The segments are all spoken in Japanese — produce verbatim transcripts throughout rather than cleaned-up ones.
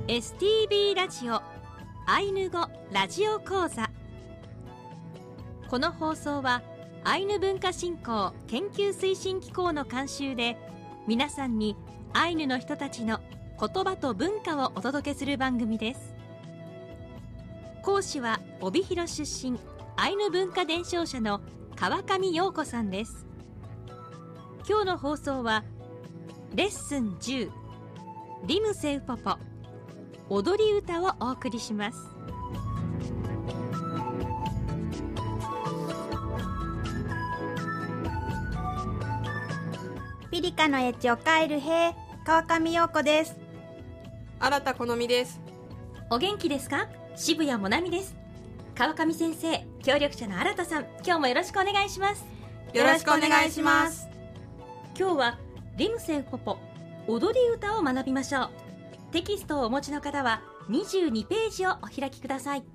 エスティービー ラジオアイヌ語ラジオ講座。この放送はアイヌ文化振興研究推進機構の監修で、皆さんにアイヌの人たちの言葉と文化をお届けする番組です。講師は帯広出身アイヌ文化伝承者の川上陽子さんです。今日の放送はレッスンじゅうリムセウポポ踊り歌をお送りします。 ピリカのエチオカエルヘイ、川上陽子です。 新田好美です。 お元気ですか？渋谷もなみです。川上先生、協力者の新田さん、今日もよろしくお願いします。 よろしくお願いします。 今日はリムセウポポ踊り歌を学びましょう。テキストをお持ちの方はにじゅうにページをお開きください。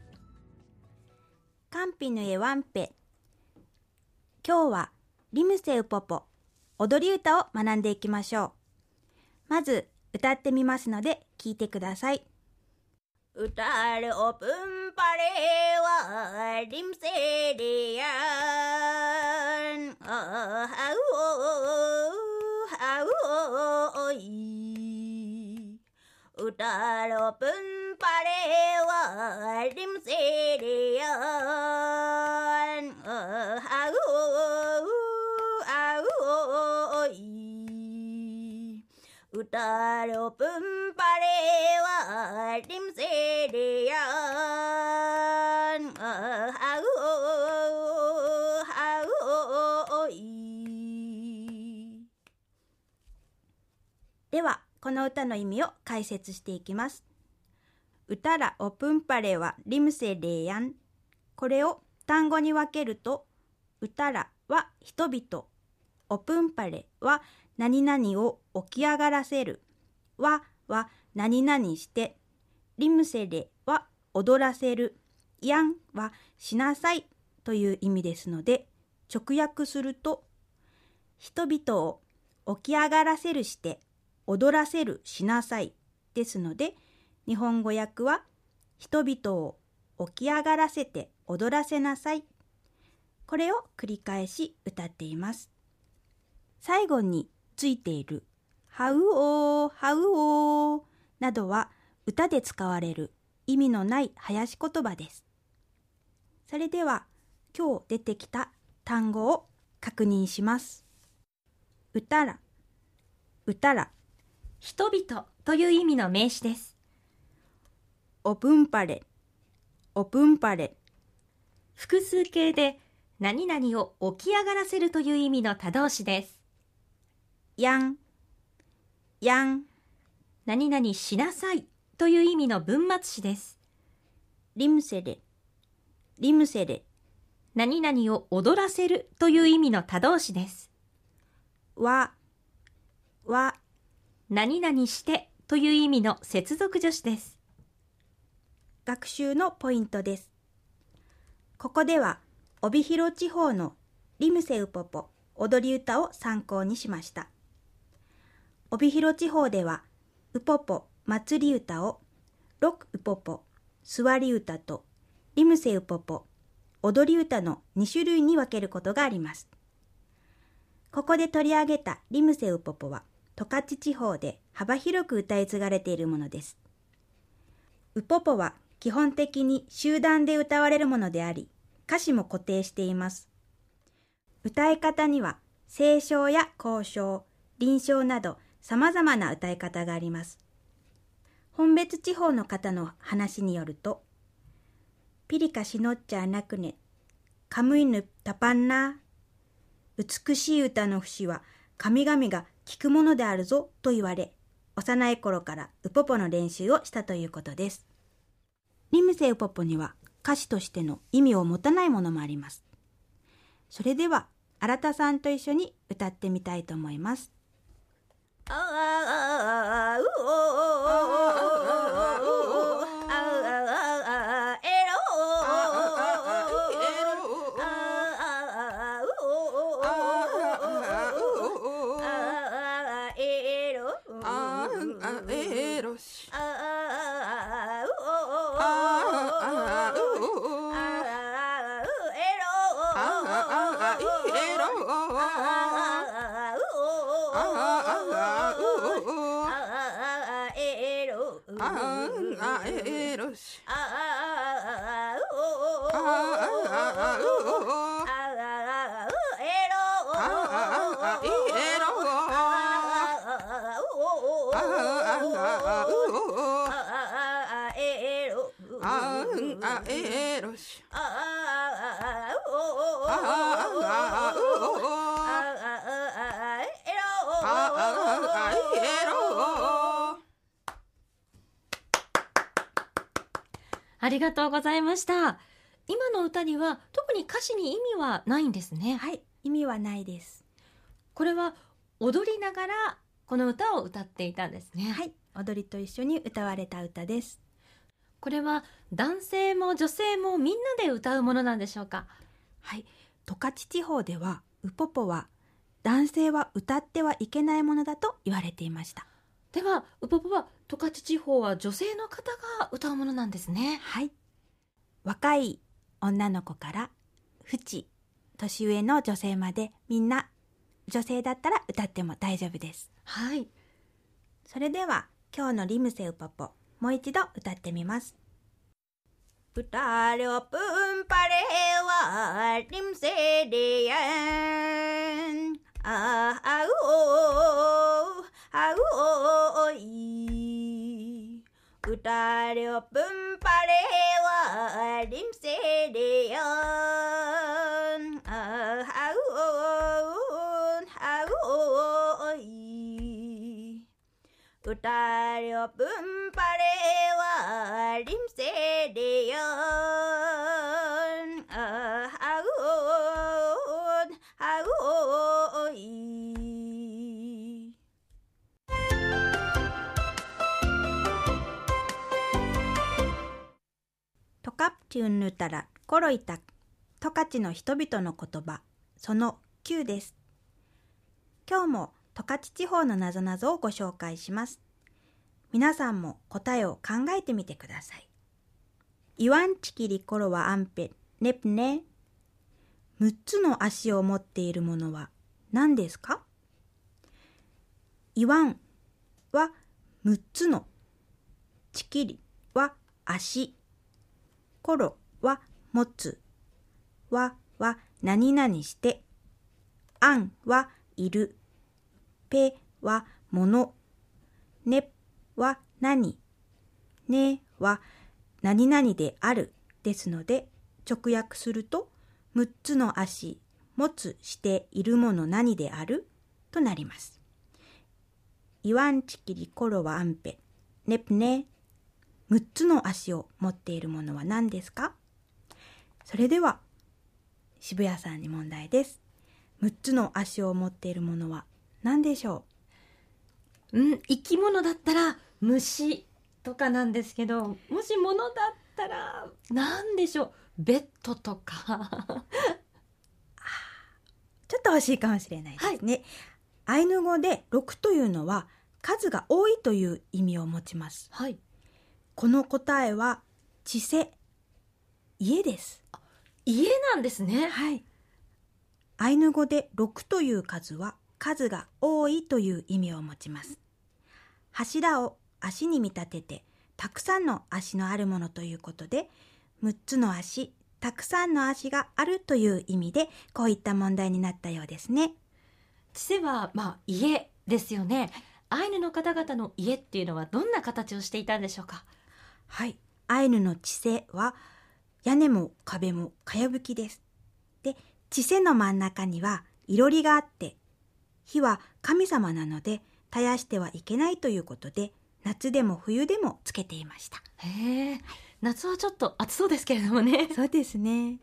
カンピヌエワンペ。今日はリムセウポポ踊り歌を学んでいきましょう。まず歌ってみますので聞いてください。歌るオプンパレはリムセリアンハウオハウオイ。歌るオプンパレはリムセリアンハウオハウオイ。歌るオプンパレはリムセリアンハウオハウオイ。ではこの歌の意味を解説していきます。歌らオプンパレはリムセレヤン。これを単語に分けると、歌らは人々、オプンパレは何々を起き上がらせる、わは何々して、リムセレは踊らせる、ヤンはしなさいという意味ですので、直訳すると、人々を起き上がらせるして踊らせるしなさいですので、日本語訳は人々を起き上がらせて踊らせなさい。これを繰り返し歌っています。最後についているハウオーハウオーなどは歌で使われる意味のない囃子言葉です。それでは今日出てきた単語を確認します。歌ら、歌ら、 人々という意味の名詞です。 オプンパレ、オプンパレ。 複数形で何々を起き上がらせるという意味の他動詞です。 ヤン、ヤン。 何々しなさいという意味の文末詞です。 リムセレ、リムセレ。 何々を踊らせるという意味の他動詞です。 わ、わ。 何々してという意味の接続助詞です。 学習のポイントです。ここでは帯広地方のリムセウポポ踊り歌を参考にしました。帯広地方ではウポポ祭り歌をロクウポポ座り歌とリムセウポポ踊り歌のに種類に分けることがあります。ここで取り上げたリムセウポポは十勝地方で幅広く歌い継がれているものです。ウポポは基本的に集団で歌われるものであり、歌詞も固定しています。歌い方には斉唱や交唱、臨唱など様々な歌い方があります。本別地方の方の話によると、ピリカシノッチャーナクネ、カムイヌタパンナー、美しい歌の節は神々が聞くものであるぞと言われ、幼い頃からウポポの練習をしたということです。リムセウポポには歌詞としての意味を持たないものもあります。それでは新田さんと一緒に歌ってみたいと思います。ああうおあえろあえろえろしああああうおおおあああうおおああうえろああいえろあうおおああうおおああえろあうんあえろしああうおおああうおおああえろああいえろありがとうございました。今の歌には特に歌詞に意味はないんですね。 はい、意味はないです。 これは踊りながらこの歌を歌っていたんですね。 はい、踊りと一緒に歌われた歌です。 これは男性も女性もみんなで歌うものなんでしょうか？ はい、十勝地方ではウポポは男性は歌ってはいけないものだと言われていました。 ではウポポは十勝地方は女性の方が歌うものなんですね。 はい、若い女の子からふち年上の女性までみんな女性だったら歌っても大丈夫です。 はい。 それでは今日のリムセウポポもう一度歌ってみます。歌了プンパレはリムセデヤンああうおあうおい歌了プンパレはリムセデヤンああうおあうおい歌了プンパレはリムセデヤンああうおあうおいトカプチュンヌタラコロイタ十勝の人々の言葉そのきゅうです。今日も十勝地方のなぞなぞをご紹介します。皆さんも答えを考えてみてください。イワンチキリコロワアンペネプネむっつの足を持っているものは何ですか？イワンはむっつの、チキリは足、コロは持つ、ワは何々して、アンはいる、ペはもの、ネは何、ネは何々であるですので直訳するとむっつの足、持つしているもの何であるとなります。イワンチキリコロワアンペネプネむっつの足を持っているものは何ですか？それでは渋谷さんに問題です。むっつの足を持っているものは何でしょうん、生き物だったら虫とかなんですけど、もし物だったら何でしょう？ベッドとかちょっと惜しいかもしれないですね。アイヌ語でろくというのは数が多いという意味を持ちます。 はい。 この答えは地勢、家です。 家なんですね。 はい。アイヌ語でろくという数は数が多いという意味を持ちます。柱を足に見立ててたくさんの足のあるものということで、むっつの足、たくさんの足があるという意味でこういった問題になったようですね。 地勢はまあ家ですよね。アイヌの方々の家っていうのはどんな形をしていたんでしょうか？ はい、アイヌの地勢は屋根も壁もかやぶきです。で、地勢の真ん中にはいろりがあって、火は神様なので絶やしてはいけないということで、夏でも冬でもつけていました。 へえ、夏はちょっと暑そうですけれどもね。 そうですね。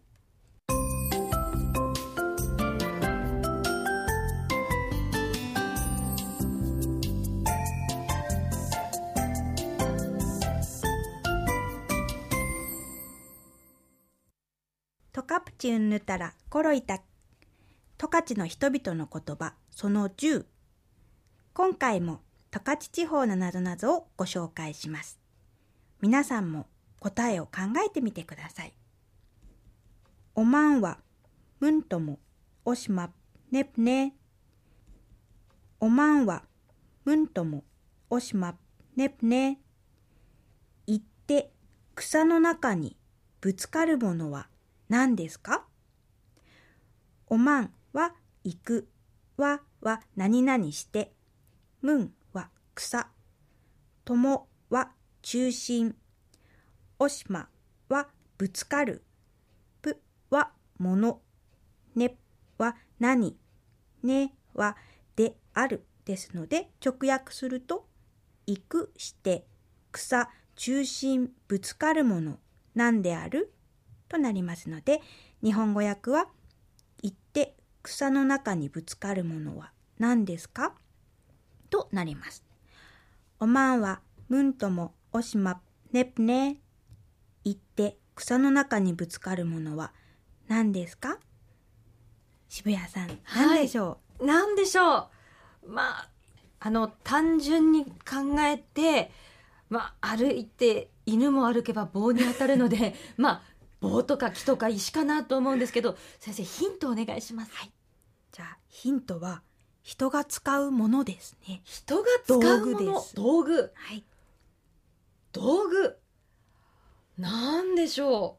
トカプチウンヌタラコロイタ十勝の人々の言葉そのじゅう。今回も十勝地方のなぞなぞをご紹介します。皆さんも答えを考えてみてください。おまんはむんともおしまねぷね。おまんはむんともおしまねぷね。いっって草の中にぶつかるものは何ですか？おまんは行く、わは何々して、むんは草、ともは中心、おしまはぶつかる、ぷはもの、ねは何、ねはであるですので、直訳すると行くして草中心ぶつかるものなんであるとなりますので、日本語訳は行って草の中にぶつかるものは何ですかとなります。おまんはむんともおしまねぷね。行って草の中にぶつかるものは何ですか？渋谷さん、何でしょう？何でしょう？まああの単純に考えて、まあ、歩いて犬も歩けば棒に当たるのでまあ棒とか木とか石かなと思うんですけど、先生ヒントお願いします。はい、 じゃあヒントは人が使うものですね。 人が使うもの、 道具です。 道具、 はい、 道具なんでしょ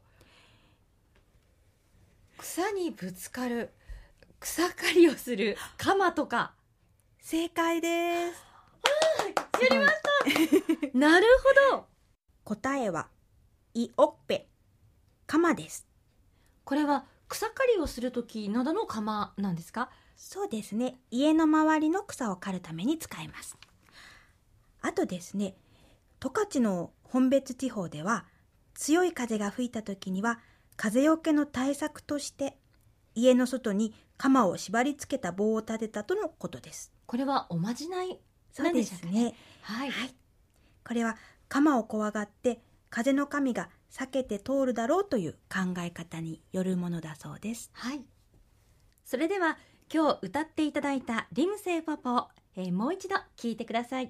う？草にぶつかる、草刈りをする鎌とか。 正解です。 あー、やりましたなるほど。 答えはいおっぺ、鎌です。 これは草刈りをするときなどの鎌なんですか？ そうですね、家の周りの草を刈るために使います。あとですね、十勝の本別地方では強い風が吹いたときには風よけの対策として家の外に鎌を縛り付けた棒を立てたとのことです。 これはおまじないそうですね。 はい、 はい、これは鎌を怖がって風の神が避けて通るだろうという考え方によるものだそうです。 はい、それでは今日歌っていただいたリムセイポポ、えー、もう一度聞いてください。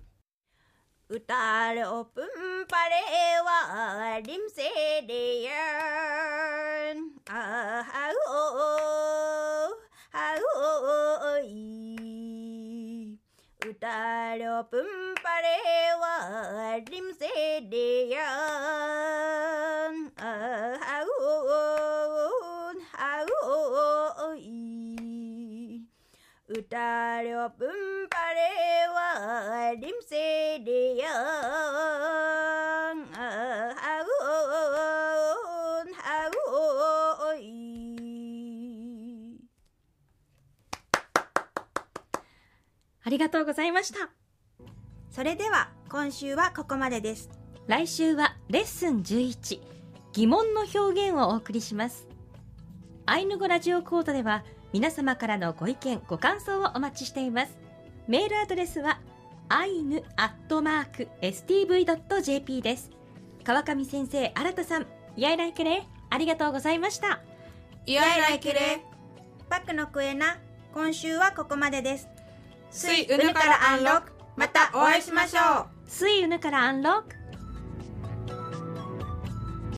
歌れおぷんぱれはリムセでやんあはおはおい歌れおぷんぱれはリムセでやんあはおはおい歌れおぷんぱれはリムセでやんあはおはおい。 ありがとうございました。 それでは今週はここまでです。 来週はレッスンじゅういち、疑問の表現をお送りします。アイヌ語ラジオ講座では皆様からのご意見ご感想をお待ちしています。メールアドレスはアイヌアットマークエスティーブイドットジェーピー です。川上先生、新田さん、やいらいけれありがとうございました。 やいらいけれパクのクエナ、今週はここまでです。 スイウヌからアンロック、またお会いしましょう。 スイウヌからアンロック。